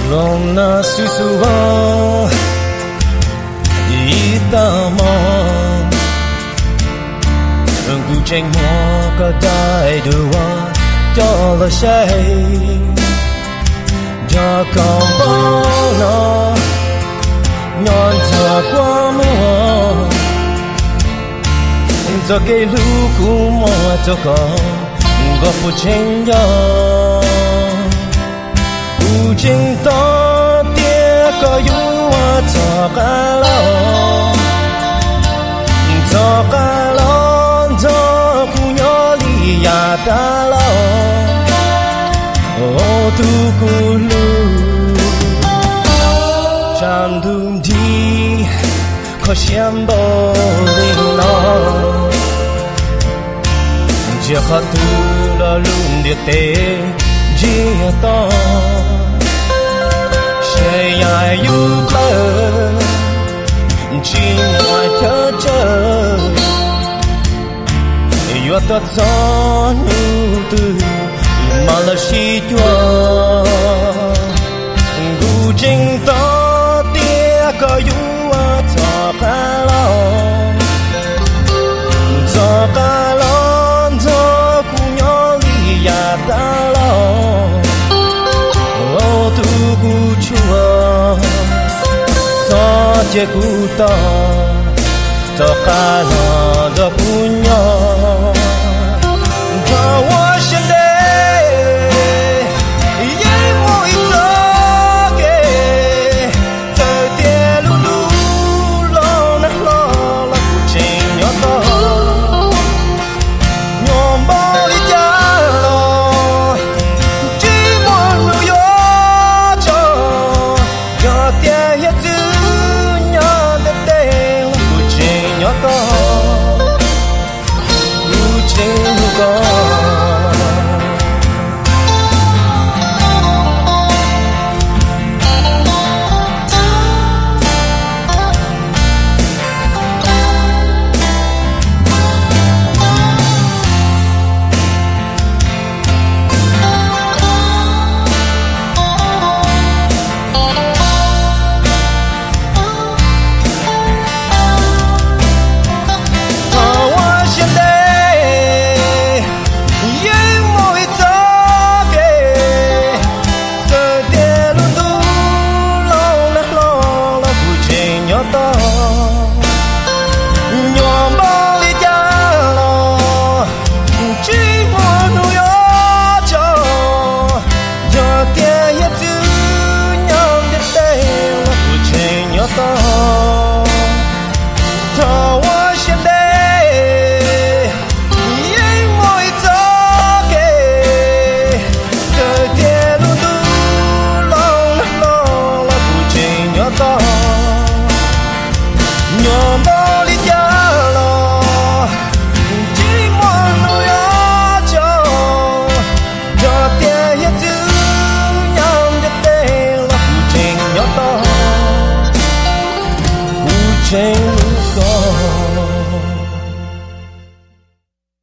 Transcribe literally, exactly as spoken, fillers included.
lòng na suy su vang đi ta mong đừng cứ tranh hoa cả đại đời hoa cho là say cho con bao nó nhon chờ qua mưa cho cái lũ cũ mơ cho con gặp một tranh gió u tranh to tia có yêu cho cả lo cho cả lo cho cu nhỏ đi ya cả lo ô tu cu lu chan đun đi có xem bao linh lo chỉ có tu là luôn địa tê chỉ to sẽ ai yêu tớ chỉ ngoài thơ chờ yêu tớ gió nu từ mà là si chua gu chính to tia có yêu cho cả lo cho cả lo cho cu nhỏ đi ya ta lo ô tu cu chua cho che cu to cho cả lo cho cu nhỏ và hoa sen đê yên mỗi gió kề thời tiết lu lu lo nắng lo là cu trình nhỏ to nhom bao đi cha lo chỉ muốn nuôi gió cho cho tia hết chữ nhỏ đẹp đẹp là cu trình nhỏ to cu trình có change